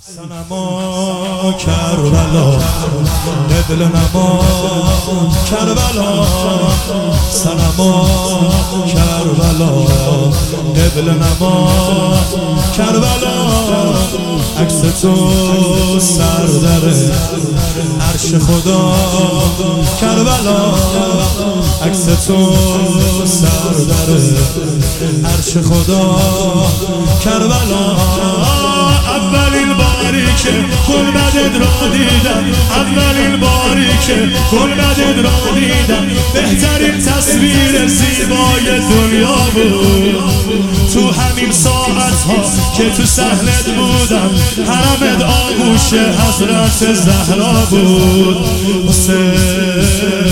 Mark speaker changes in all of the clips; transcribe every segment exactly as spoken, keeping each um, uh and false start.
Speaker 1: سنما کربلا قبل نما کربلا سنما کربلا قبل نما کربلا عکس تو سر در عرش خدا کربلا عکس تو سر در عرش خدا کربلا اولین باری که گلبدت را دیدم اولین باری که گلبدت را دیدم بهترین تصویر زیبای دنیا بود تو همین ساعت ها که تو صحنت بودم حرمت آغوش حضرت زهرا بود حسین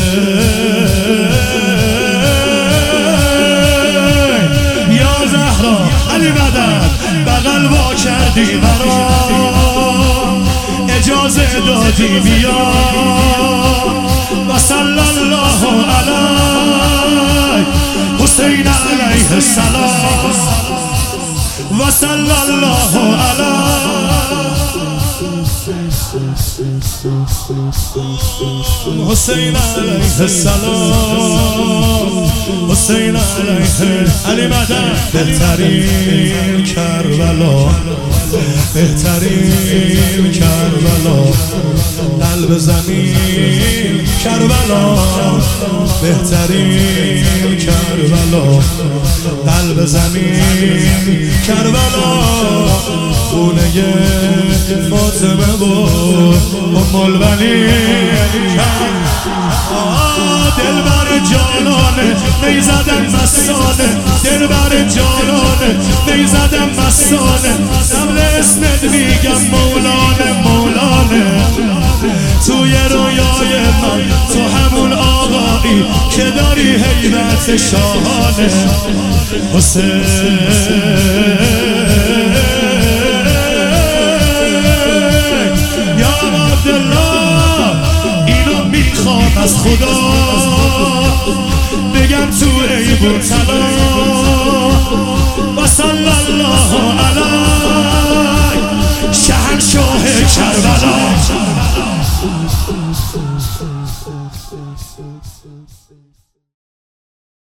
Speaker 1: یا زهرا علی مدد بغل وا کردی مرا اجازه دادی بیا و صلی الله علیه حسین علیه السلام و صلی الله علیه حسین علیه السلام حسین علیه علی مدد بهترین کربلا بهترین کربلا قلب زمین کربلا بهترین کربلا قلب زمین کربلا خونه فاطمه بود ام البنین دلبر جانانه میزدم مستانه دلبر جانانه میزدم مستانه قبل اسمت میگم مولانه مولانه توی رویای من تو همون آقایی که داری هیبت شاهانه حسین یا عبدالله اینو میخوام از خدا بگم تو ای برتلا و صلی الله علیه شهنشاه کربلا